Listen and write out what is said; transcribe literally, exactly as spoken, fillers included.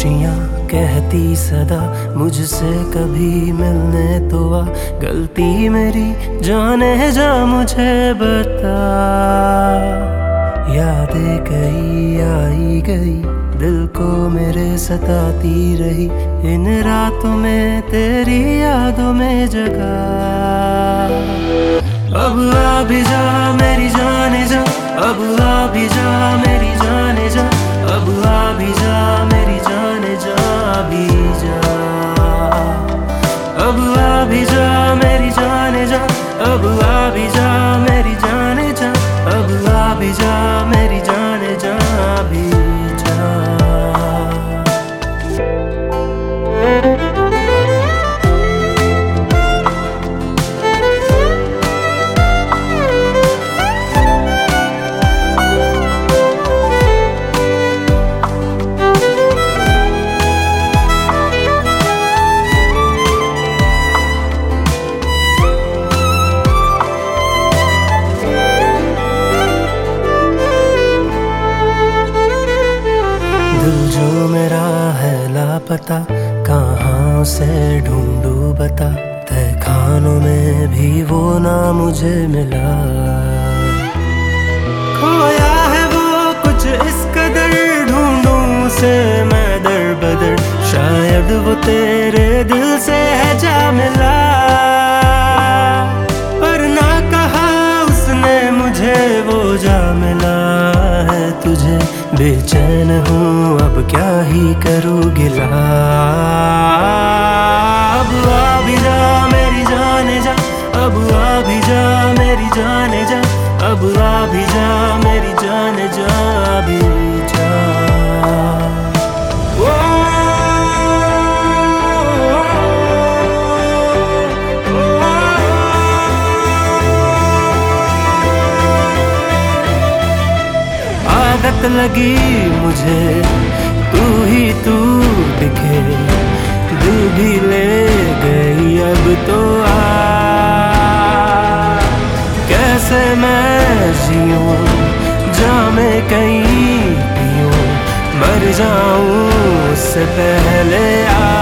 खामोशियाँ कहती सदा मुझसे कभी मिलने तो आ। गलती मेरी जाने जा मुझे बता। यादें कई आई गई दिल को मेरे सताती रही, इन रातों में तेरी यादों में जगा। अब आ भी जा मेरी जाने जा, अब आ भी जा मेरी जाने जा, अब आ भी जा मेरी जाने जा भी जा। अब आ भी जा मेरी जाने जा, अब आ भी जा मेरी जाने जा, अब आ भी जा मेरी जाने जा भी जा। दिल जो मेरा है लापता, कहाँ से ढूंढूं बता। तय खानों में भी वो ना मुझे मिला। खोया है वो कुछ इस कदर, ढूंढूं से मैं दर बदर। शायद वो तेरे दिल से है जा मिला, पर ना कहा उसने मुझे वो जा मिला है तुझे। बेचैन हूँ अब क्या ही करूँ गिला। अब आ भी जा मेरी जाने जा, अब आ भी जा मेरी जाने जा, अब आ भी जा मेरी जाने जा भी जा। ओ, आदत लगी मुझे तू ही तू दिखे, दिल भी ले गई अब तो आ। कैसे मैं जीऊं जामे कहीं पीऊं, मर जाऊं उससे पहले आ।